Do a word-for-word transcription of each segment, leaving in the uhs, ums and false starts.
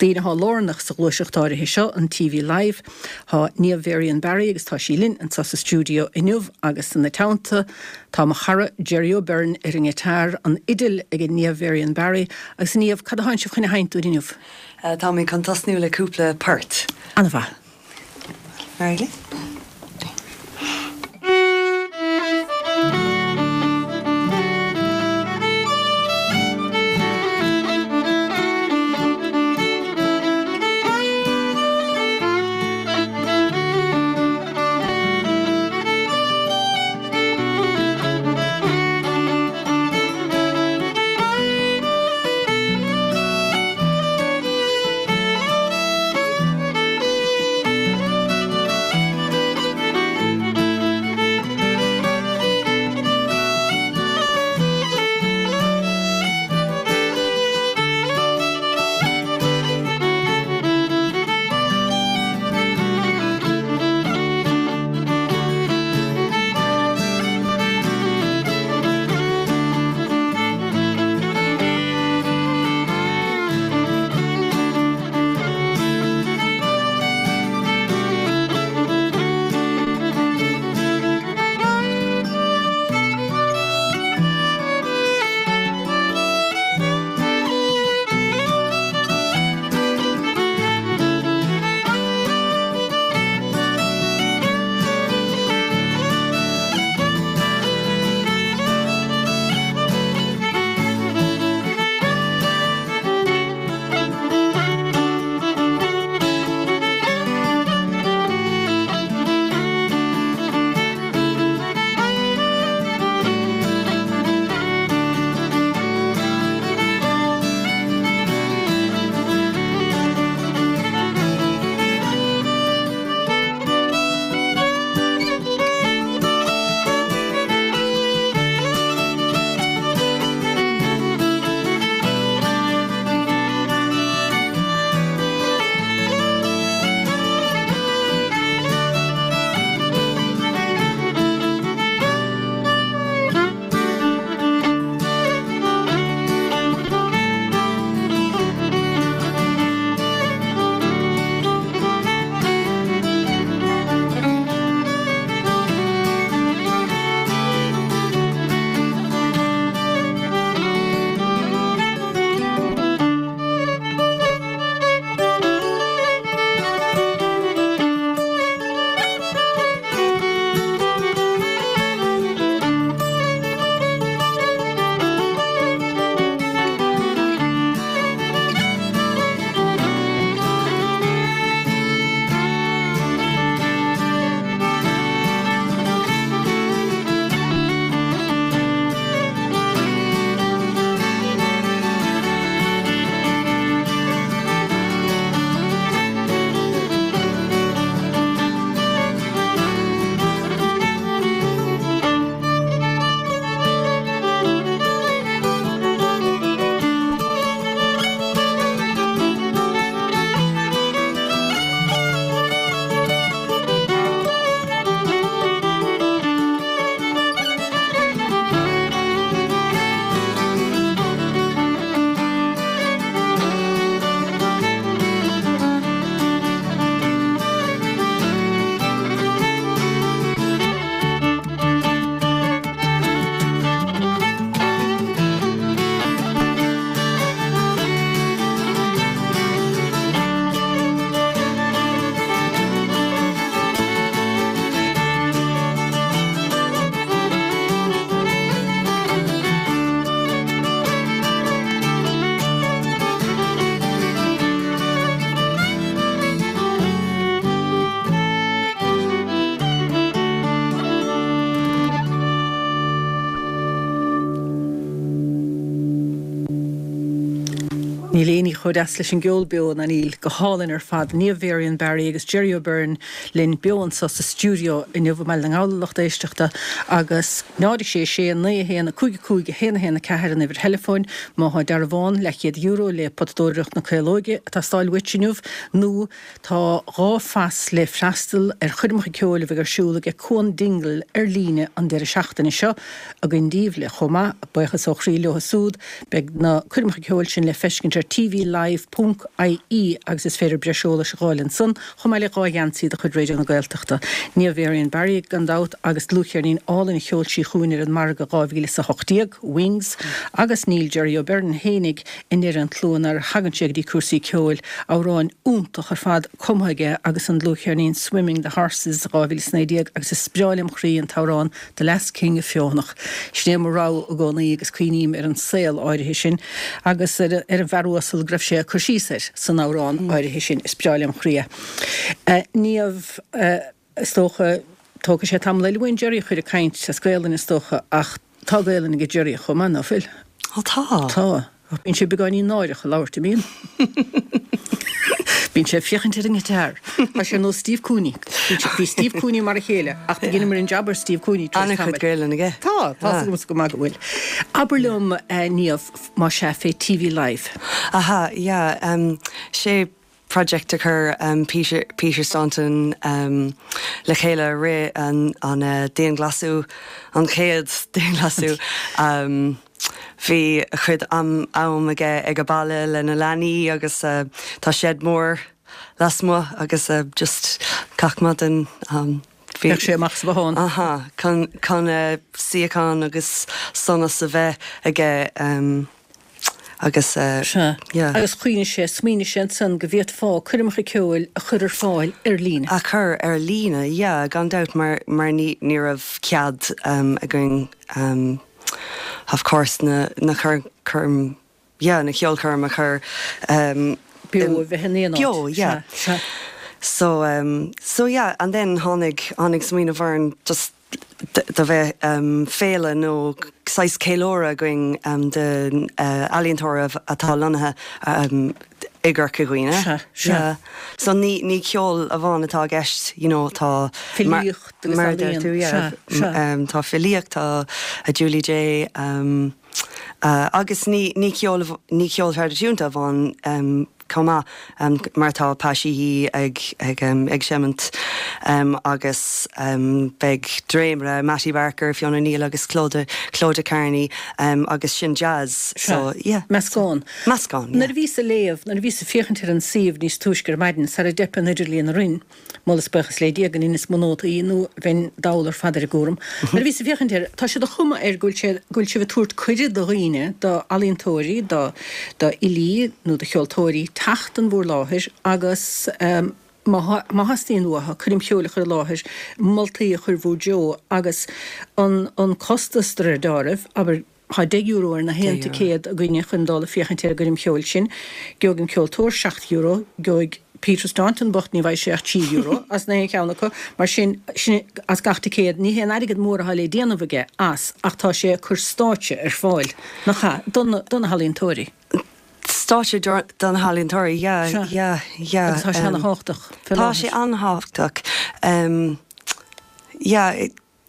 Dína há lórnach sa glúiseachtáir seo an T V Live há Niamh Varian Barry agus tá sí linn an sa stúdio inniuh agus in na townta tá mar chara Jerry O'Byrne ar an gitár an idil ag Niamh Varian Barry agus Niamh cad a hain sibh chuine haint úr inniuh. Tá mé cantasniú le cúpla part. Anna bha. Really? Ní léoní chud as leis an gceol beon an íl go hálann ar fad Niamh Varian Barry agus Jerry O'Byrne linn beon sa sa stúdio in Niamh me an gálacht éisteachta agus nádi sé sé an naí héana cúige cúige héana héana ceair an idir telefón má ha dar bháin le chéad euro le potdóireacht na chéolóige tá stáil witiniuh nó tá rá fas le freastal ar chudmach ceola bheith arsúla ge cón dingel ar líne an deir seachtainna seo a gin díomh le chomá buchas ó chríle ó súd beag na chudmach ceol sin le feiscinir T V tvlive punt I E agus is féidir breisiúla se gáilinn san chomáile gáhéansaí de chud réidir na Gaeltachta. Ní bhéiríonn Barry gandát agus luchearnín álan cheolsí chuúinir an mar go gáhíle sa hochtíag, Wings, agus níl Jerry O'Byrne hénig in ar an tlúan ar haganseag dí cuasaí ceol áráin úntach ar fad comhaige agus an luchearnín Swimming the Horses gáhíle snéideag agus is spreálim chrí an tárán de Les King a fionach. Snéim rá a gcónaí agus cuioníim ar an saoil áirithe sin agus ar ar an bharúasal gribh sé chuirsíosair san árán áirithe sin is spreálim chrí. Níamh stócha tócha sé tam leilhain Jerry chuir a caint sa scaolann is tócha ach tá gaeilinn go Jerry chumá náfuil. Á tá. Tá. Bín sé begáiní náireach a láirta mín. Bín sé fiochantir an gitar. Mar sé nó Steve Cooney. Bhí Steve Cooney mar a chéile. Ach tá ginine mar an jabbar Steve Cooney. Anna chud gaeilinn aige. Tá, tá go go mag bhfuil. Aberlum níamh má sé fé T V Live. Aha, yeah, um, sé project occur um, Peter, Peter Staunton um, le chéile ré an, an uh, déan glasú, an chéad déan glasú. um, Bhí chud am am aige ag a baile le na leanaí agus uh, tá siad mór lasmo agus uh, just cachmad an um, Ag sé amach sa bháin. Aha, can can uh, siacán agus sonna sa bheith aige um, agus uh, Se. yeah. Agus chuoine sé smíine sé san go bhíad fá chuirimcha ceil a chur ar fáil ar lína. A chur ar lína, yeah, gan doubt mar mar ní ní rah cead um, a going um, of course na na chur chum yeah na ceol chum a chur um, Bio bheith héanaí. Bio, yeah. Se. So um, so yeah, and then honnig honnig smína bharn just da bheith um, féile nó sais célóra going um, de uh, alientóra atá lonathe um, igar coghuine. Se, se. Yeah. So ní ní ceol a bháin atá gceist, you know, tá Filíocht agus mar a líon. tú, yeah. Se, se. Um, tá filíocht tá a Julie J. Um, uh, agus ní ní ceol ní ceol tradiisiúnta bháin um, comá um, mar tá páisií ag ag um, ag semant um, agus um, beg dréimre Matty Barker, Fiona Neal agus Claude Claude Carney um, agus sin jazz. So yeah. Mascán. Mascán. Nar ví a léamh, nar ví a fiochantir an siomh níos túisgur maidin sa a depan idirlí an rin, mollas bechas le diagan inas monóta íú bhain dálar fadar a gúram. Nar ví a fiochantir, tá sé do chuma ar gúil sé bh túirt chuide do riine, do alíntóirí, do ilí, nó do cheoltóirí, tacht an bhór láthir, agus um, má hastíon nuatha chuim cheola chur láthir, moltaí a chur bhú jo, agus an, an costastar dáibh, aber Tá dé euro na hénta céad a gine chun dála fiochantíar gurim cheol sin, geog an ceoltóir seacht euro, geog Peter Staunton bocht ní bhaid sé tí euro, as na ceanna go, mar sin as gachta céad ní héan aigad mór a halé déanamhige as, ach tá sé chur státe ar fáil. Na cha, donna halíntóirí. Státe don halíntóirí, yeah, Sure. yeah, yeah. Agus tá sé um, anna háchtach. Tá sé anhachtach. Um, yeah, it,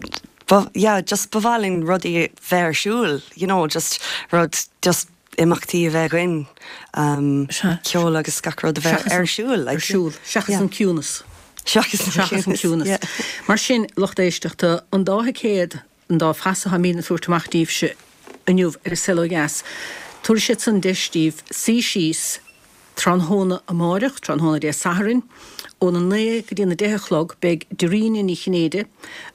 but yeah, just beválinn rudí bhéirsúil, you know, just rud just imachtaí a bheith goin um, Sure. ceol agus scacarrod a bheith arsúil. Like, Arsúil, seachas an ciúnas. Seachas an Seachas an ciúnas. yeah. Mar sin locht éisteachta an dátha céad an dá fasa ha mína fuairtamachtaíh se aniuh ar a selo gas. Tuair siad san deistíh sí síos tronhóna amáireach, tronhóna dé Saharin, ón an né go dtíana déthlog beag diríine ní chinéide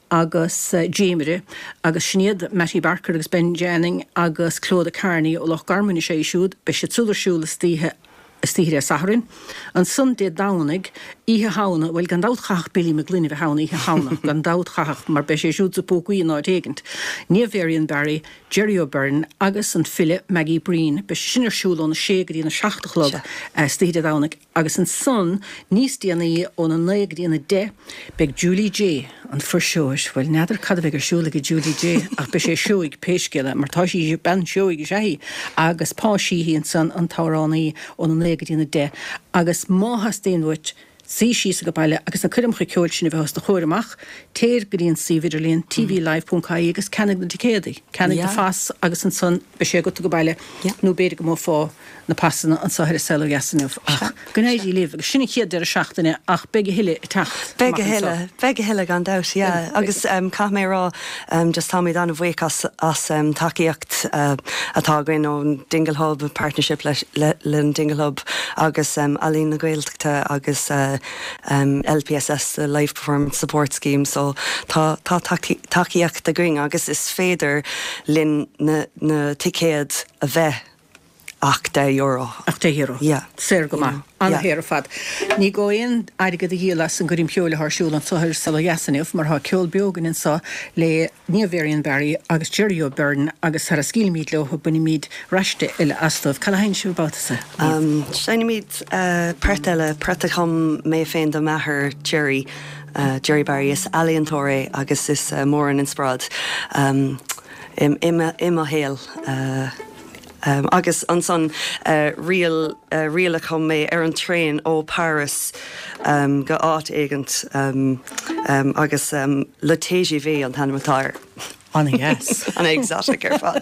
agus uh, Jamere, agus snéad Matty Barker agus Ben Janning agus Claude Carney ó Loch Garmany sé siúd, be sé súlarsúla stíthe stíre Saharin, an sun dé dánig ihe hána, bhfuil gan dát chach bilí me glunne bheith hána ihe hána, gan dát chach mar be sé siúd sa pócuí ná dégant. Ní Varian Barry, Jerry O'Byrne agus an Philip Maggie Breen, be sinnar siúla na ségadí na seachtalog uh, stíre dánig, agus an sun níos díanaí ón an négadí de, beg Julie J. an fursúis, bhfuil neidir cad bheith siúla go Julie J. ach be sé siúig péisceile, mar tá sí ben siúig sé agus pásí hín san an táránaí ón an négadí de, agus máthas déanúit sí sí go bailile agus na chum chuceil sin bheits na chóireach, téir goíonn si viidirlíonn T V live dot C A agus cenig na dicéadaí. Cenig de fas agus an son be sé go go bailile nó béidir go mó fá na passanna an sathir sell gasanmh. Gnéidí líh agus sinna chiad ar a seachtainine ach beige hiile tacht. Beige hiile, beige hiile gan dat, yeah. agus um, cha mé rá um, just tá an a bhhéic as, as um, takeíocht uh, atágain ó Dinglehub partnership le, le, le Dinglehub agus um, alín na Gaeltachta agus uh, um, L P S S, the Live Performance Support Scheme, so tá tá takeíocht a going agus is féidir lin na, na ticéad a bheith ach de euro. Ach de euro. Yeah. Sér go má. An héar fad. Ní ggóin aige a hílas an goím peola thsúil an sothir sal jasanniuh mar ha ceol beogan in sa le níomhéiríon Barry agus Jerry Byrne agus har a scíl míad le ho bunny míad raiste ile astóh calahain siú bátasa. Um, Séna míad uh, pertile pretacham mé féin do methir Jerry uh, Jerry Barry is aliantore agus is uh, mór an insprad um, im, im, im a héal uh, Um, agus an son uh, real uh, riala chum mé ar an tréin ó Paris um, go áit éigent um, um, agus um, le T G V an tanmatáir. Anna yes. An exotic ar fad.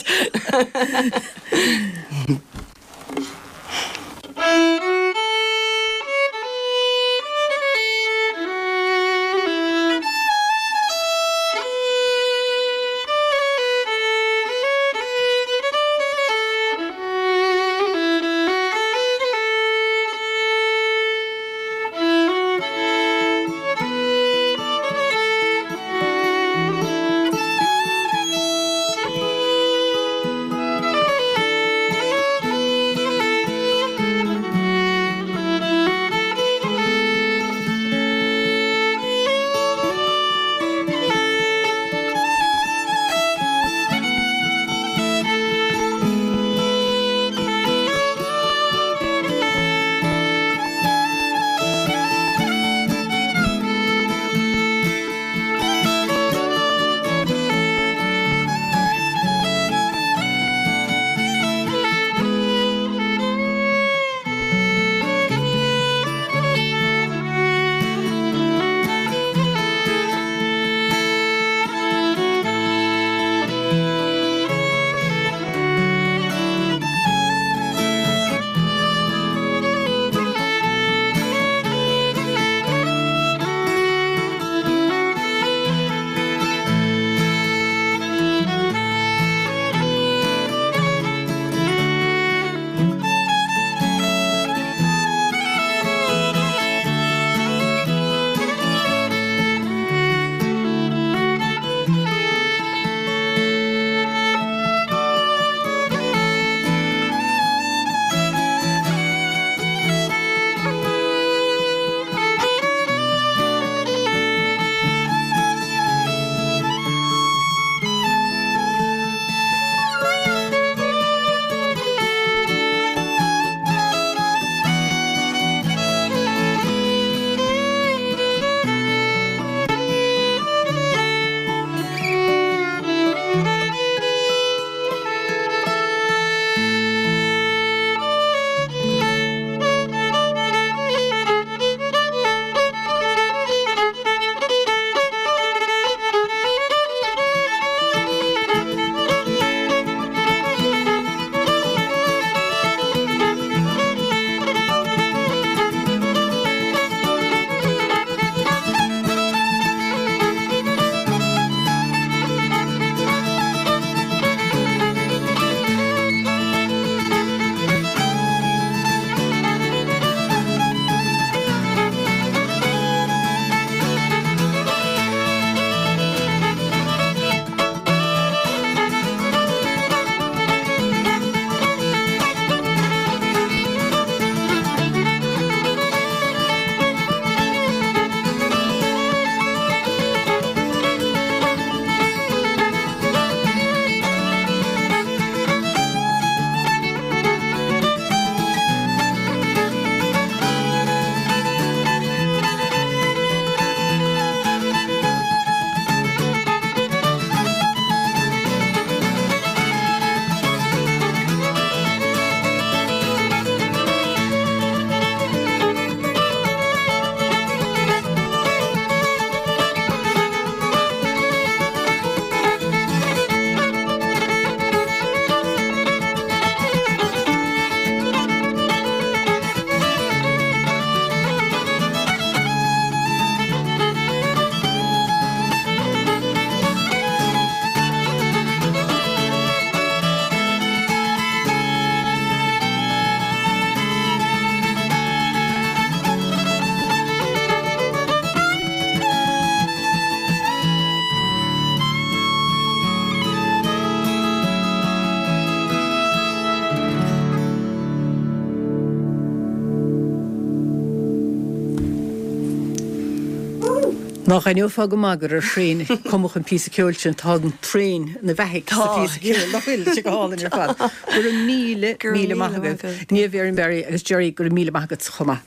Nach ein fá go magur ar trín cumach an pí ceúiltin tá an trín na bheithic sa pí lehil se go hálan ar fad. Gur míle míle maigad. Ní bhéar an berí agus Jerry gur míle maigad chuma.